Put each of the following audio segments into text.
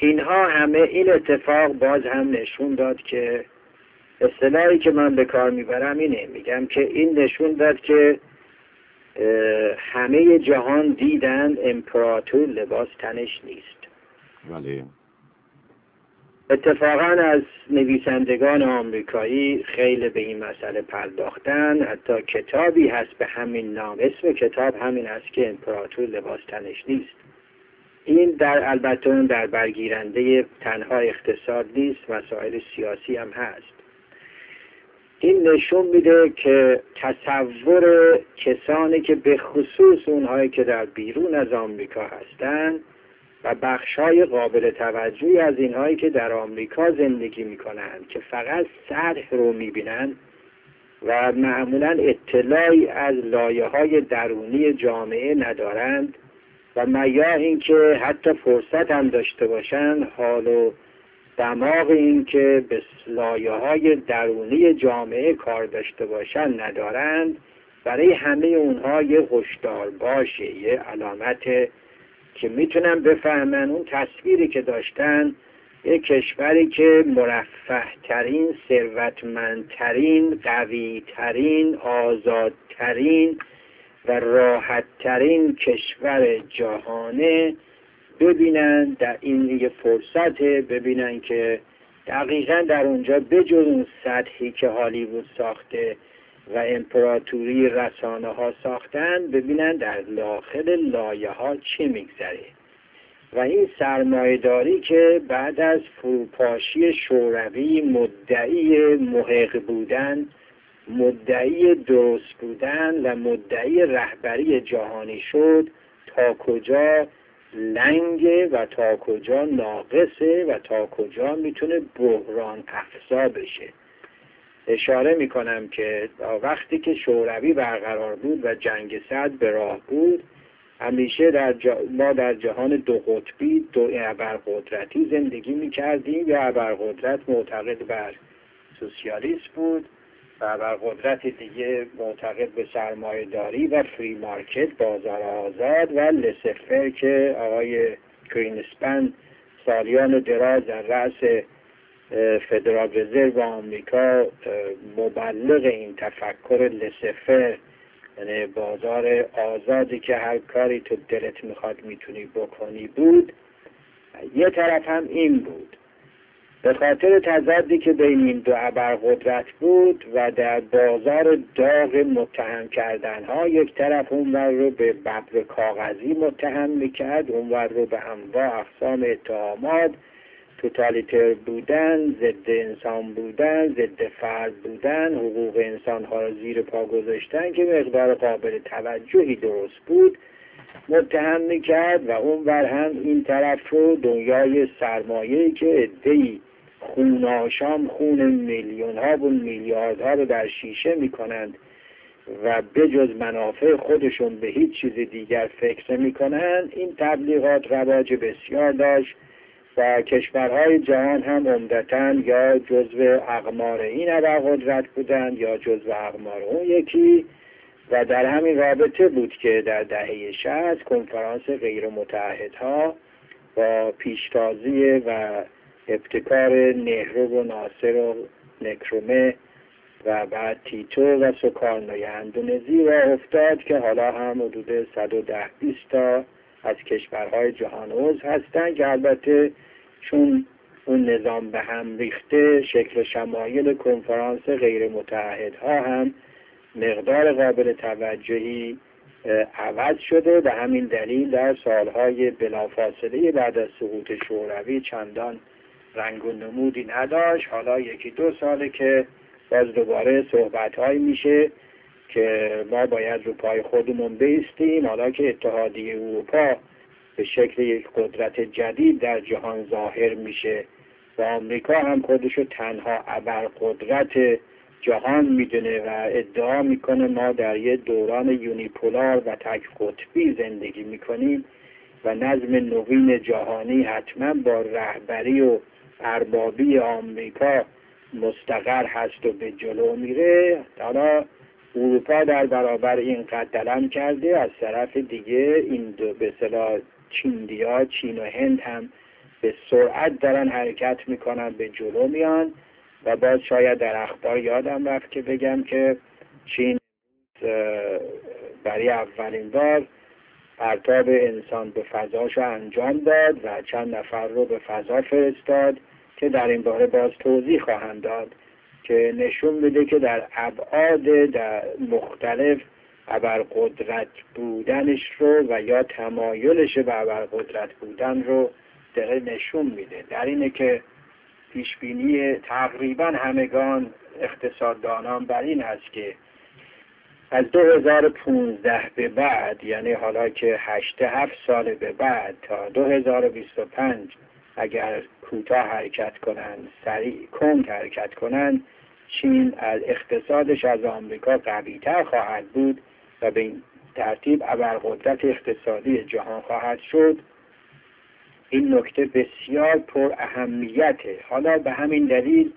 اینها همه این اتفاق باز هم نشون داد که اصطلاحی که من به کار میبرم اینه، میگم که این نشون داد که همه جهان دیدن امپراتور لباس تنش نیست. بله. اتفاقا از نویسندگان آمریکایی خیلی به این مسئله پرداختن، حتی کتابی هست به همین نام، اسم کتاب همین است که امپراتور لباس تنش نیست. این البته اون در برگیرنده تنها اقتصاد نیست، مسائل سیاسی هم هست. این نشون میده که تصور کسانی که به خصوص اونهایی که در بیرون از آمریکا هستن و بخشای قابل توجهی از اینهایی که در آمریکا زندگی میکنن که فقط سطح رو میبینن و معمولا اطلاعی از لایه‌های درونی جامعه ندارند و میا اینکه حتی فرصت هم داشته باشن حال و دماغ این که به لایه‌های درونی جامعه کار داشته باشن ندارند، برای همه اونها یه هشدار باشه، یه علامت که میتونن بفهمن اون تصویری که داشتن یه کشوری که مرفه ترین، ثروتمندترین، قوی ترین، آزادترین و راحت ترین کشور جهانه، ببینن در این یه فرصته، ببینن که دقیقا در اونجا بجز اون سطحی که هالیوود ساخته و امپراتوری رسانه ها ساختن، ببینن در داخل لایه ها چی میگذره. و این سرمایه‌داری که بعد از فروپاشی شوروی مدعی محق بودن، مدعی درست بودن و مدعی رهبری جهانی شد، تا کجا لنگه و تا کجا ناقصه و تا کجا میتونه بحران افزا بشه. اشاره میکنم که وقتی که شوروی برقرار بود و جنگ سرد به راه بود، همیشه ما در جهان دو قطبی، دو ابرقدرتی زندگی میکردیم. یا ابرقدرت معتقد بر سوسیالیسم بود و ابرقدرت دیگه معتقد به سرمایه داری و فری مارکت، بازار آزاد و لسفر که آقای گرینسپن سالیان دراز در رأس فدرال رزرو آمریکا مبلغ این تفکر لسفر، یعنی بازار آزادی که هر کاری تو دلت میخواد میتونی بکنی بود. یه طرف هم این بود، به خاطر تضادی که بین این دو ابرقدرت بود و در بازار داغ متهم کردن ها، یک طرف اونور رو به ببر کاغذی متهم میکرد، اونور رو به انواع اقسام اتهامات، توتالیتر بودن، ضد انسان بودن، ضد فرد بودن، حقوق انسان ها رو زیر پا گذاشتن که مقدار قابل توجهی درست بود، متهم میکرد. و اون ور هم این طرف رو دنیای سرمایه‌ای که عده‌ای خون آشام خون میلیون ها و میلیارد ها رو در شیشه میکنند و بجز منافع خودشون به هیچ چیز دیگر فکر میکنند، این تبلیغات رواج بسیار داشت و کشورهای جهان هم عمدتاً یا جزو اقمار این ابرقدرت بودند یا جزو اقمار اون یکی. و در همین رابطه بود که در دهه 60 کنفرانس غیر متحدها با پیشتازی و ابتکار نهرو و ناصر و نکرومه و بعد تیتو و سوکارنوی اندونزی راه افتاد که حالا هم حدود 110-20 تا از کشورهای جهان عضو هستند که البته چون اون نظام به هم ریخته، شکل و شمایل کنفرانس غیر متحدها هم مقدار قابل توجهی عوض شده. به همین دلیل در سالهای بلافاصله بعد از سقوط شوروی چندان رنگ و نمودی نداشت. حالا 1-2 ساله که باز دوباره صحبت‌هایی میشه که ما باید رو پای خودمون بایستیم. حالا که اتحادیه اروپا به شکل یک قدرت جدید در جهان ظاهر میشه و آمریکا هم خودشو تنها ابرقدرت جهان میدونه و ادعا میکنه ما در یه دوران یونیپولار و تک قطبی زندگی میکنیم و نظم نوین جهانی حتما با رهبری و اربابی آمریکا مستقر هست و به جلو میره. حالا اروپا در برابر این قدم کرده، از طرف دیگه این دو به اصطلاح چین و هند هم به سرعت دارن حرکت میکنن، به جلو میان. و باز شاید در اخبار یادم رفت که بگم که چین برای اولین بار پرتاب انسان به فضاشو انجام داد و چند نفر رو به فضا فرستاد که در این باره باز توضیح خواهم داد که نشون میده که در ابعاد در مختلف ابرقدرت بودنش رو و یا تمایلش به ابرقدرت بودن رو داره نشون میده. در اینه که پیشبینی تقریبا همگان اقتصاددانان بر این است که از 2015 به بعد، یعنی حالا که 8-7 سال به بعد تا 2025 اگر کوتاه حرکت کنند، سریع کند حرکت کنند، چین از اقتصادش از آمریکا قوی‌تر خواهد بود و به این ترتیب ابرقدرت اقتصادی جهان خواهد شد. این نکته بسیار پر اهمیته. حالا به همین دلیل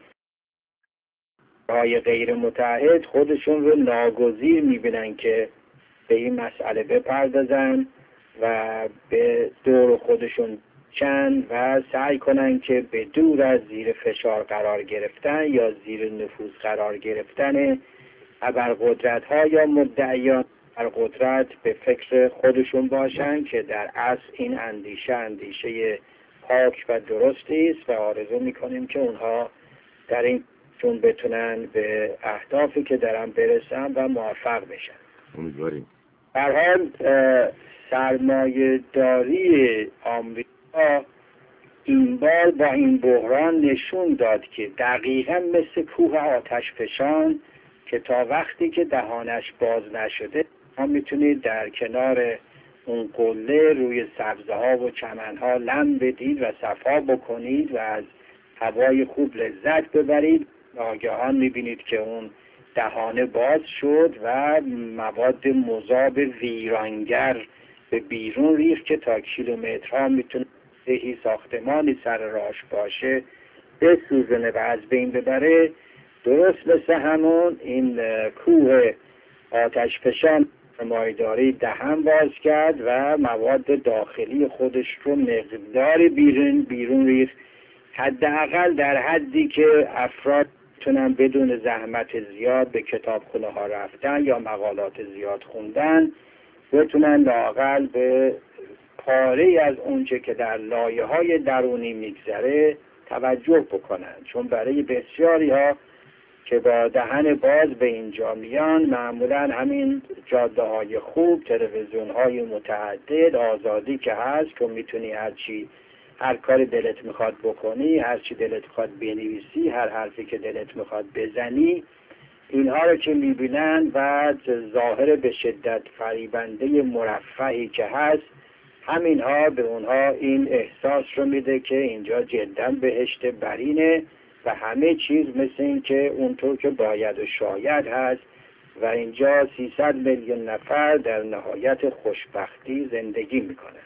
های غیر متحد خودشون رو ناگزیر میبینن که به این مسئله بپردازن و به دور خودشون چند و سعی کنن که به دور از زیر فشار قرار گرفتن یا زیر نفوذ قرار گرفتن ابرقدرت ها یا مدعیان ابرقدرت به فکر خودشون باشن که در اصل این اندیشه پاک و درستی است و آرزو میکنیم که اونها در این چون بتونن به اهدافی که دارن برسن و موفق بشن. امیدواریم. در حال سرمایه داری آمریکا این بار با این بحران نشون داد که دقیقا مثل کوه آتش فشان که تا وقتی که دهانش باز نشده ما میتونید در کنار اون قله روی سبزه ها و چمن ها لم بدید و صفا بکنید و از هوای خوب لذت ببرید. ناگهان میبینید که اون دهانه باز شد و مواد مذاب ویرانگر به بیرون ریخت که تا کیلومترها میتونه دهی ساختمانی سر راهش باشه بسوزنه و از بین ببره. درست مثل همون این کوه آتش فشان سرمایه‌داری دهن باز کرد و مواد داخلی خودش رو مقدار بیرون ریخت، حداقل در حدی که افراد میتونن بدون زحمت زیاد به کتابخونه ها رفتن یا مقالات زیاد خوندن بتونن لااقل به پاره از اونچه که در لایه های درونی میگذره توجه بکنن. چون برای بسیاری ها که با دهن باز به اینجا میان معمولا همین جاده های خوب، تلویزیون های متعدد، آزادی که هست که میتونی هر کار دلت میخواد بکنی، هر چی دلت میخواد بنویسی، هر حرفی که دلت میخواد بزنی، اینها رو که میبینن و ظاهر به شدت فریبنده مرفهی که هست، همینها به اونها این احساس رو میده که اینجا جدا بهشت برینه و همه چیز مثل این که اونطور که باید و شاید هست و اینجا 300 میلیون نفر در نهایت خوشبختی زندگی میکنند.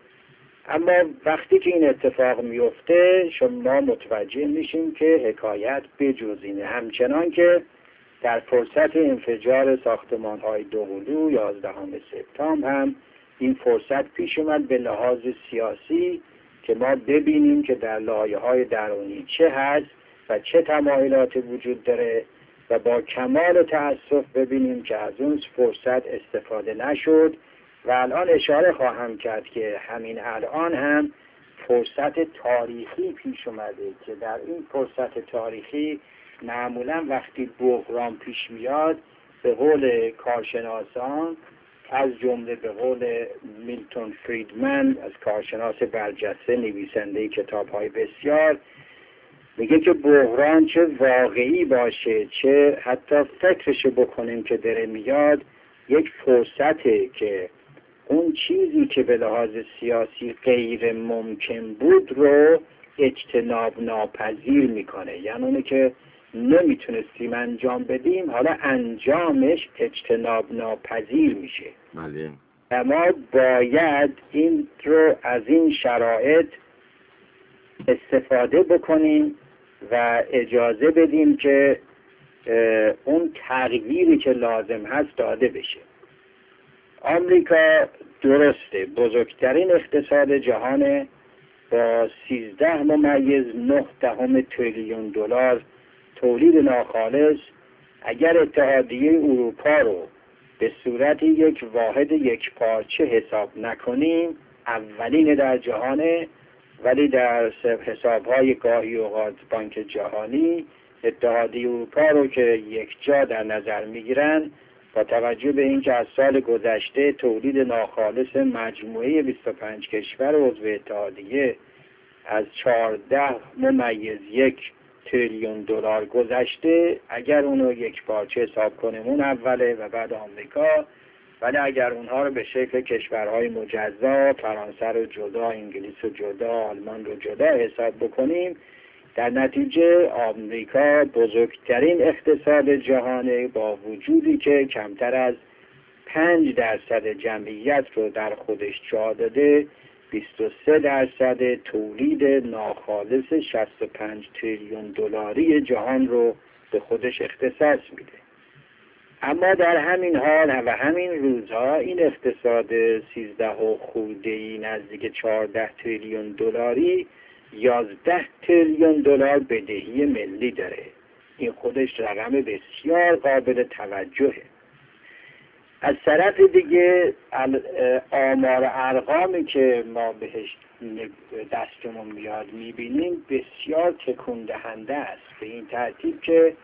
اما وقتی که این اتفاق میفته شما متوجه میشیم که حکایت بجز اینه. همچنان که در فرصت انفجار ساختمان‌های دوقلو 11 سپتامبر هم این فرصت پیش اومد به لحاظ سیاسی که ما ببینیم که در لایه‌های درونی چه هست و چه تمایلاتی وجود داره و با کمال تأسف ببینیم که از اون فرصت استفاده نشد. و الان اشاره خواهم کرد که همین الان هم فرصت تاریخی پیش اومده که در این فرصت تاریخی معمولا وقتی بحران پیش میاد به قول کارشناسان از جمله به قول میلتون فریدمن از کارشناس برجسته نویسنده کتاب‌های بسیار میگه که بحران چه واقعی باشه چه حتی فکرش بکنیم که داره میاد یک فرصته که اون چیزی که به لحاظ سیاسی غیر ممکن بود رو اجتناب ناپذیر میکنه. یعنی اونه که نمیتونستیم انجام بدیم حالا انجامش اجتناب ناپذیر میشه. بله. و ما باید این رو از این شرایط استفاده بکنیم و اجازه بدیم که اون تغییری که لازم هست داده بشه. آمریکا درسته بزرگترین اقتصاد جهانه با 13.9 تریلیون دلار تولید ناخالص، اگر اتحادیه اروپا رو به صورت یک واحد یک پارچه حساب نکنیم، اولین در جهانه، ولی در حسابهای گاهی اوقات بانک جهانی اتحادیه اروپا رو که یک جا در نظر میگیرن، با توجه به اینکه از سال گذشته تولید ناخالص مجموعه 25 کشور عضو اتحادیه از 14.1 تریلیون دلار گذشته، اگر اونو یک پارچه حساب کنیم اون اوله و بعد آمریکا، ولی اگر اونها رو به شکل کشورهای مجزا، فرانسه رو جدا، انگلیس رو جدا، آلمان رو جدا حساب بکنیم، در نتیجه آمریکا بزرگترین اقتصاد جهانه، با وجودی که کمتر از 5% جمعیت رو در خودش جا داده، 23% تولید ناخالص 65 تریلیون دلاری جهان رو به خودش اختصاص میده. اما در همین حال و همین روزها این اقتصاد 13 و خورده‌ای نزدیک 14 تریلیون دلاری 11 تریلیون دلار بدهی ملی داره. این خودش رقم بسیار قابل توجهه. از طرف دیگه آمار ارقامی که ما بهش دستمون میاد میبینیم بسیار تکون دهنده است، به این ترتیب که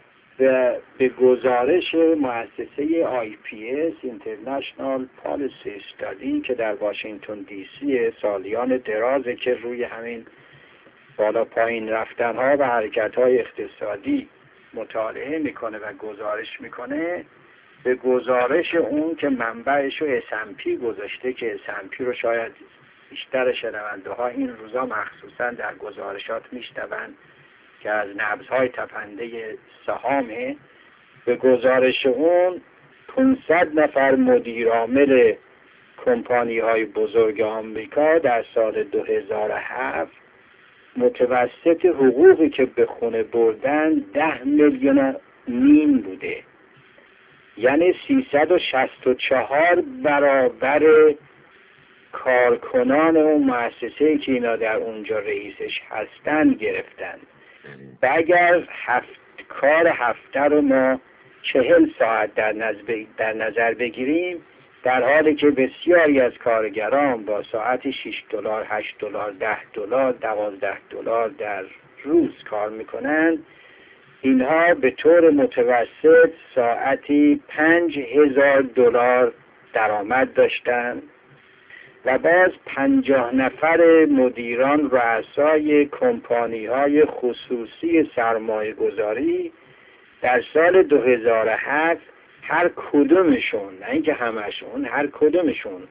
به گزارش مؤسسه IPS International Policy Study که در واشنگتن دی سی سالیان درازه که روی همین بالا پایین رفتن ها و حرکت های اقتصادی مطالعه میکنه و گزارش میکنه، به گزارش اون که منبعش رو S&P گذاشته، که S&P رو شاید بیشتر شنونده ها این روزا مخصوصا در گزارشات میشنوند که از نبضهای تپنده سهامه، به گزارش اون 500 نفر مدیرعامل کمپانی های بزرگ آمریکا در سال 2007 متوسط حقوقی که به خونه بردن 10.5 میلیون بوده، یعنی 364 برابر کارکنان اون مؤسسه‌ای که اینا در اونجا رئیسش هستن گرفتن. و اگر کار هفته رو ما 40 ساعت در نظر بگیریم، در حالی که بسیاری از کارگران با ساعت 6 دلار، 8 دلار، 10 دلار، 12 دلار در روز کار میکنن، اینها به طور متوسط ساعتی 5,000 دلار درآمد داشتن و باز 50 نفر مدیران رؤسای کمپانی های خصوصی سرمایه گذاری در سال 2007 هر کدومشون، نه اینکه همشون، هر کدومشون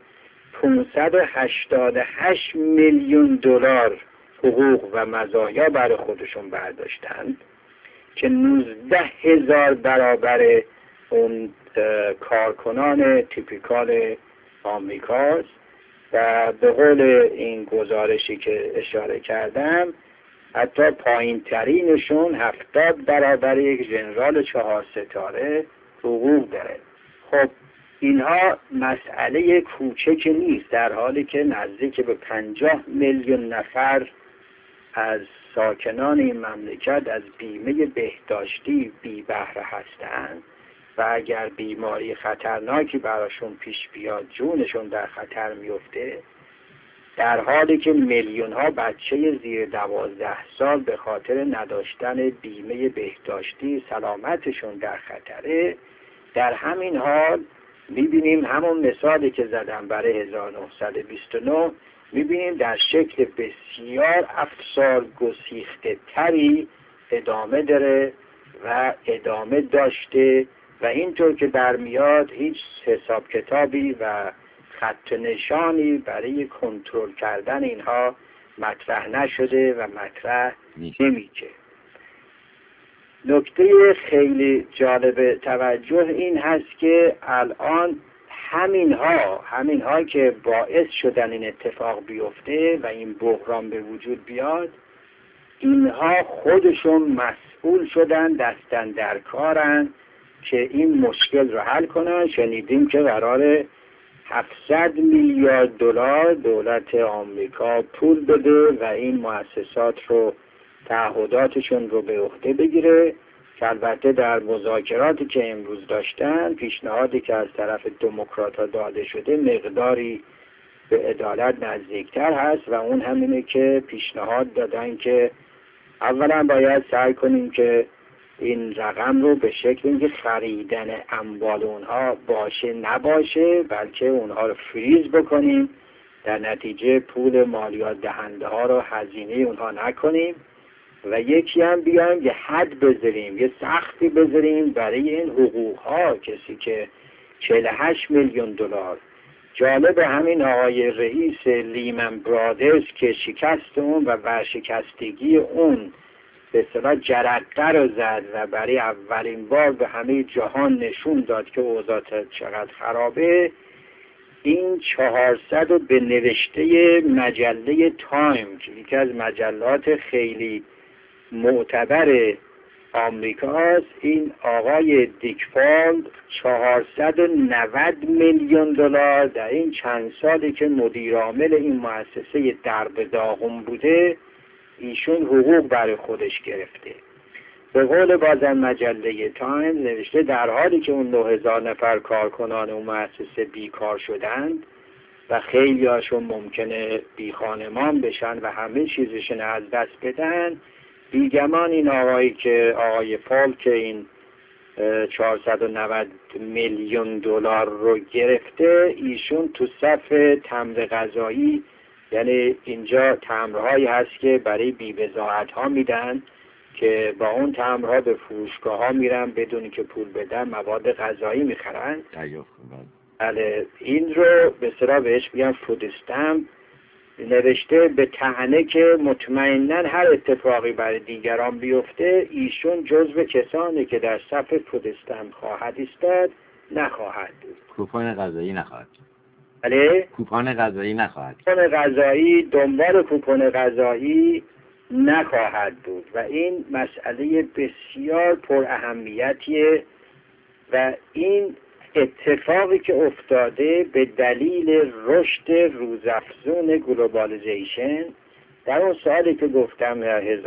588 میلیون دلار حقوق و مزایا برای خودشون برداشتند که 19,000 برابر اون کارکنان تیپیکال آمریکاست. و به قول این گزارشی که اشاره کردم، حتی پایین ترینشون 70 برابر یک ژنرال 4 ستاره حقوق داره. خب اینها مسئله کوچکی نیست، در حالی که نزدیک به 50 میلیون نفر از ساکنان این مملکت از بیمه بهداشتی بی بهره هستند و اگر بیماری خطرناکی براشون پیش بیاد جونشون در خطر میفته، در حالی که میلیون ها بچه زیر 12 سال به خاطر نداشتن بیمه بهداشتی سلامتشون در خطره. در همین حال میبینیم همون مثالی که زدم برای 1929 میبینیم در شکل بسیار افسار گسیخته تری ادامه داره و ادامه داشته و اینطور که برمیاد هیچ حساب کتابی و خط نشانی برای کنترل کردن اینها مطرح نشده و مطرح نمیشه. نکته خیلی جالب توجه این هست که الان همینها که باعث شدن این اتفاق بیفته و این بحران به وجود بیاد، اینها خودشون مسئول شدن، دستن در کارن که این مشکل رو حل کنن. شنیدیم که قراره 700 میلیارد دلار دولت آمریکا پول بده و این مؤسسات رو تعهداتشون رو به عهده بگیره، که البته در مذاکراتی که امروز داشتن، پیشنهادی که از طرف دموکرات‌ها داده شده مقداری به عدالت نزدیکتر هست و اون همینه که پیشنهاد دادن که اولا باید سعی کنیم که این رقم رو به شکل اینکه خریدن اموال اونها باشه نباشه، بلکه اونها رو فریز بکنیم، در نتیجه پول مالیات دهنده ها رو هزینه اونها نکنیم و یکی هم بیایم یه حد بذاریم، یه سختی بذاریم برای این حقوق ها. کسی که 48 میلیون دلار، جالب همین آقای رئیس لیمن برادرز که شکست اون و ورشکستگی اون به اصطلاح جرقه رو زد و برای اولین بار به همه جهان نشون داد که اوضاع چقدر خرابه، این 400 به نوشته مجله تایم که یکی از مجلات خیلی معتبر آمریکاست، این آقای دیکفالد 490 میلیون دلار در این چند سالی که مدیر عامل این مؤسسه درب داغون بوده ایشون حقوق برای خودش گرفته. به قول بازم مجله تایم نوشته در حالی که اون 9000 نفر کارکنان اون مؤسسه بیکار شدند و خیلی هاشون ممکنه بی خانمان بشن و همه چیزشون از دست بدن، بیگمان این آقای فال که این 490 میلیون دلار رو گرفته، ایشون تو صف تمر غذایی، یعنی اینجا تمرهایی هست که برای بی‌بضاعت ها میدن که با اون تمرها به فروشگاه ها میرن بدون که پول بدن مواد غذایی میخرن. بله، این رو به اصطلاح بهش میگن فود استمپ. نوشته به طعنه که مطمئناً هر اتفاقی برای دیگران بیفته ایشون جزو کسانی که در صف فود استمپ خواهد ایستاد نخواهد بود. کوپن غذایی نخواهد. بله؟ کوپن غذایی نخواهد. کوپن غذایی، دنبال کوپن غذایی نخواهد بود و این مسئله بسیار پر اهمیتیه و این اتفاقی که افتاده به دلیل رشد روزافزون گلوبالیزیشن در اون سالی که گفتم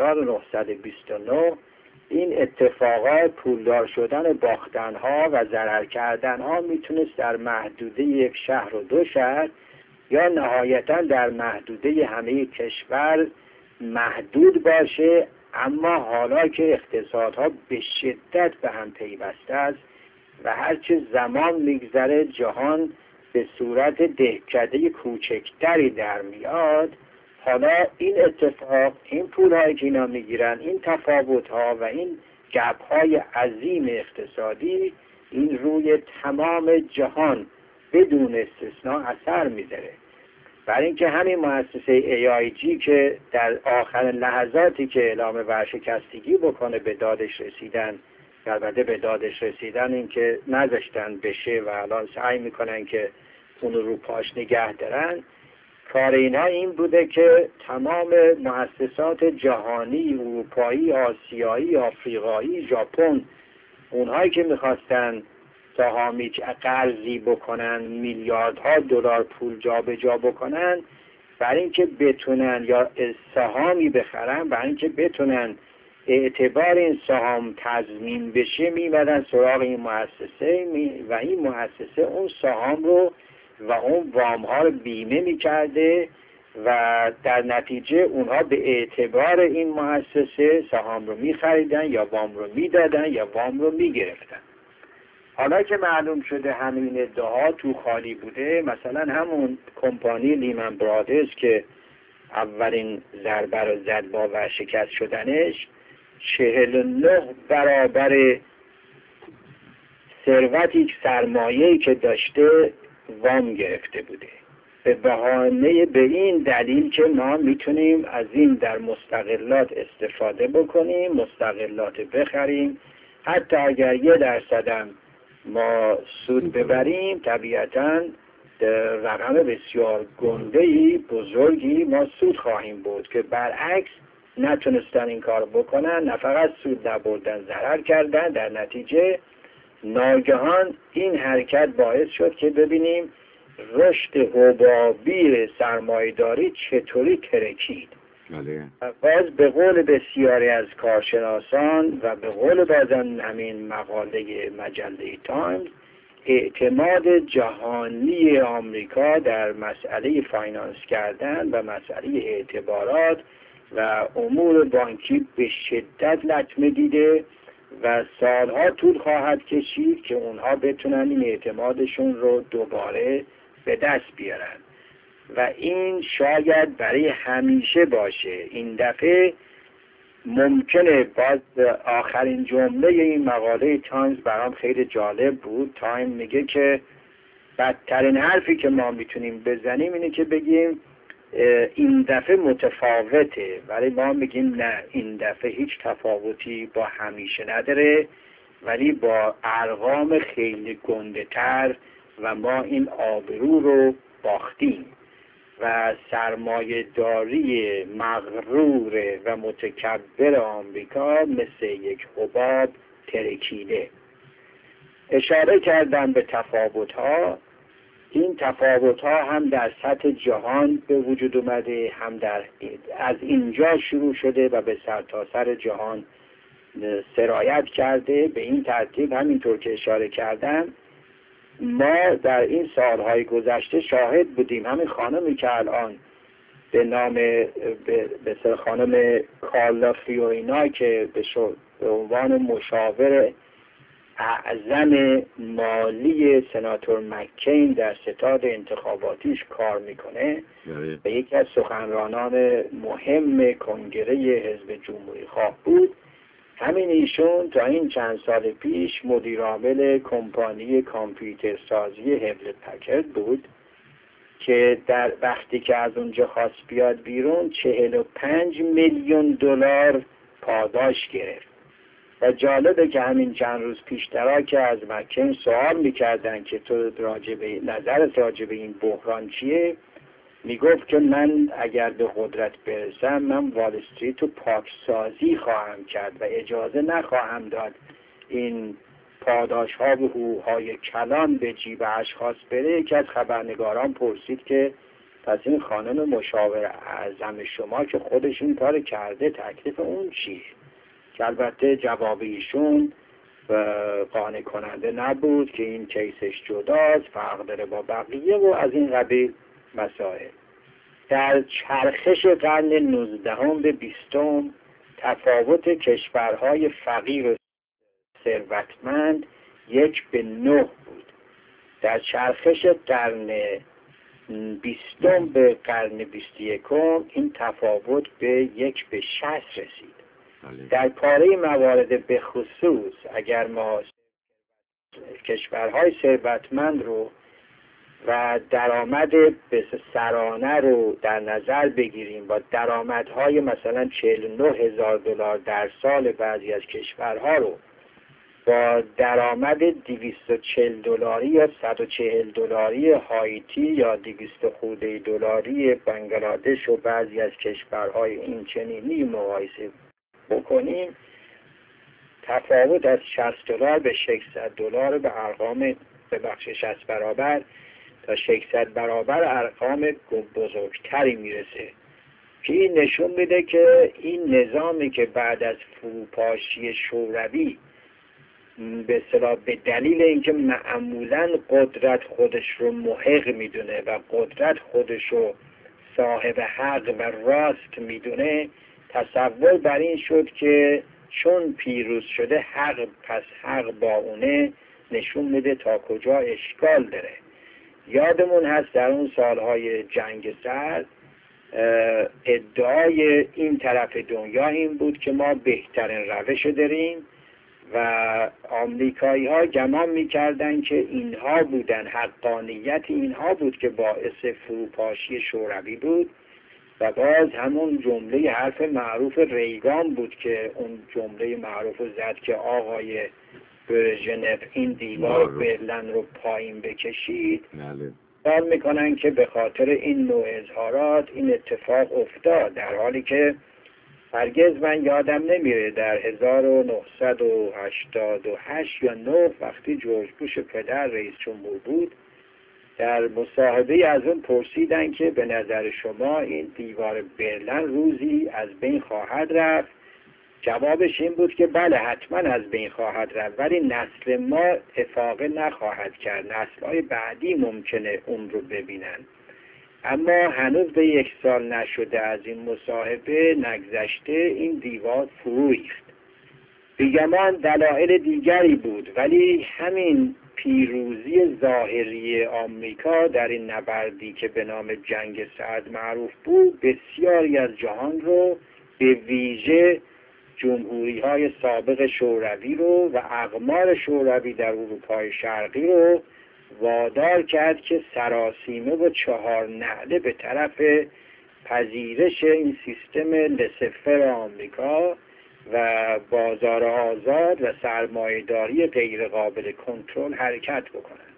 1929، این اتفاقات پولدار شدن باختنها و ضرر کردنها میتونست در محدوده یک شهر و دو شهر یا نهایتا در محدوده همه کشور محدود باشه، اما حالا که اقتصادها به شدت به هم پیوسته است و هرچه زمان میگذره جهان به صورت دهکده کوچکتری در میاد، حالا این اتفاق، این پولهایی که اینا میگیرن، این تفاوتها و این گپهای عظیم اقتصادی، این روی تمام جهان بدون استثناء اثر میذاره. برای اینکه همین مؤسسه AIG که در آخرین لحظاتی که اعلام ورشکستگی بکنه به دادش رسیدن، البته به دادش رسیدن این که نذاشتن بشه و الان سعی میکنن که اون رو پاش نگه دارن، کار اینا این بوده که تمام مؤسسات جهانی، اروپایی، آسیایی، آفریقایی، ژاپن، اونهایی که میخواستن سهامی قرضی بکنن، میلیاردها دلار پول جابجا بکنن برای اینکه بتونن یا سهامی بخرن، برای اینکه بتونن اعتبار این سهام تضمین بشه، میمدن سراغ این مؤسسه و این مؤسسه اون سهام رو و اون وام ها رو بیمه میکرده و در نتیجه اونها به اعتبار این مؤسسه سهام رو میخریدن یا وام رو میدادن یا وام رو میگرفتن. حالا که معلوم شده همین ادعا تو خالی بوده، مثلا همون کمپانی لیمن برادرز که اولین ضربه رو زد با ورشکست شدنش، 49 برابر ثروتی سرمایه‌ای که داشته وام گرفته بوده، به بهانه به این دلیل که ما میتونیم از این در مستقلات استفاده بکنیم، مستقلات بخریم، حتی اگر 1% هم ما سود ببریم طبیعتاً رقم بسیار گنده‌ای بزرگی ما سود خواهیم بود، که برعکس نتونستن این کار بکنن، نه فقط سود نبردن، ضرر کردن. در نتیجه ناگهان این حرکت باعث شد که ببینیم رشد حبابی سرمایه‌داری چطوری ترکید. باز به قول بسیاری از کارشناسان و به قول بازم همین مقاله مجله تایمز، اعتماد جهانی آمریکا در مسئله فاینانس کردن و مسئله اعتبارات و امور بانکی به شدت لطمه دیده و سالها طول خواهد کشید که اونها بتونن این اعتمادشون رو دوباره به دست بیارن و این شاید برای همیشه باشه. این دفعه ممکنه. باز آخرین جمله این مقاله تایمز برام خیلی جالب بود. تایم میگه که بدترین حرفی که ما میتونیم بزنیم اینه که بگیم این دفعه متفاوته، ولی ما میگیم نه، این دفعه هیچ تفاوتی با همیشه نداره، ولی با ارقام خیلی گنده تر و ما این آبرو رو باختیم و سرمایه داری مغرور و متکبر آمریکا مثل یک حباب ترکیده. اشاره کردن به تفاوت‌ها. این تفاوت‌ها هم در سطح جهان به وجود اومده، هم از اینجا شروع شده و به سرتاسر جهان سرایت کرده. به این ترتیب همینطور که اشاره کردم ما در این سالهای گذشته شاهد بودیم. همین خانمی که الان به نام به خانم کارلا فیورینا که به عنوان مشاور اعظم مالی سناتور مکین در ستاد انتخاباتیش کار میکنه و یکی از سخنرانان مهم کنگره حزب جمهوری خواه بود. همین ایشون تا این چند سال پیش مدیر عامل کمپانی کامپیوتر سازی هولت پکرد بود که در وقتی که از اونجا خواست بیاد بیرون 45 میلیون دلار پاداش گرفت. و جالبه که همین چند روز پیشترا که از مکین سوال میکردن که تو نظرت راجع به این بحران چیه، میگفت که من اگر به قدرت برسم من وال استریت رو پاکسازی خواهم کرد و اجازه نخواهم داد این پاداش ها و حقوق‌های کلان به جیب اشخاص بره. یکی از خبرنگاران پرسید که پس این خانم مشاور اعظم شما که خودش این کار کرده تکلیف اون چیه؟ که البته جواب ایشون قانع کننده نبود که این کیسش جداست، فرق داره با بقیه و از این قبیل مسائل. در چرخش قرن 19 به 20 تفاوت کشورهای فقیر و ثروتمند 1:9 بود. در چرخش قرن 20 به قرن 21 این تفاوت به 1:60 رسید. در پاره موارد به خصوص اگر ما کشورهای ثروتمند رو و درآمد به سرانه رو در نظر بگیریم با درآمدهای مثلا 49,000 دلار در سال بعضی از کشورها رو با درآمد 240 دلاری یا 140 دلاری هایتی یا 200 خورده دلاری بنگلادش و بعضی از کشورهای این چنینی مقایسه بکنیم، تفاوت از 60 دلار به 600 دلار به ارقام به بخش 60 برابر تا 600 برابر ارقام بزرگتری میرسه که این نشون میده که این نظامی که بعد از فروپاشی شوروی به اصطلاح به دلیل اینکه معمولاً قدرت خودش رو محق میدونه و قدرت خودش رو صاحب حق و راست میدونه، تصور بر این شد که چون پیروز شده حق پس حق با اونه نشون میده تا کجا اشکال داره. یادمون هست در اون سالهای جنگ سرد ادعای این طرف دنیا این بود که ما بهترین روش داریم و آمریکایی ها گمان میکردن که اینها بودن، حقانیت اینها بود که باعث فروپاشی شوروی بود. و باز همون جمله حرف معروف ریگان بود که اون جمله معروف زد که آقای برژنف این دیوار برلن رو پایین بکشید. خیال میکنن که به خاطر این نوع اظهارات این اتفاق افتاد، در حالی که هرگز من یادم نمیره در 1988 یا 9 وقتی جورج بوش پدر رئیس جمهور بود در مصاحبه از اون پرسیدن که به نظر شما این دیوار برلین روزی از بین خواهد رفت؟ جوابش این بود که بله حتما از بین خواهد رفت، ولی نسل ما افاقه نخواهد کرد، نسل‌های بعدی ممکنه اون رو ببینن. اما هنوز به 1 سال نشده از این مصاحبه نگذشته این دیوار فرو ریخت. بیگمان دلایل دیگری بود، ولی همین پیروزی ظاهری آمریکا در این نبردی که به نام جنگ سرد معروف بود بسیاری از جهان رو، به ویژه جمهوری‌های سابق شوروی رو و اقمار شوروی در اروپای شرقی رو وادار کرد که سراسیمه و 4 نعله به طرف پذیرش این سیستم لسفر آمریکا و بازار آزاد و سرمایه‌داری غیر قابل کنترل حرکت بکنند.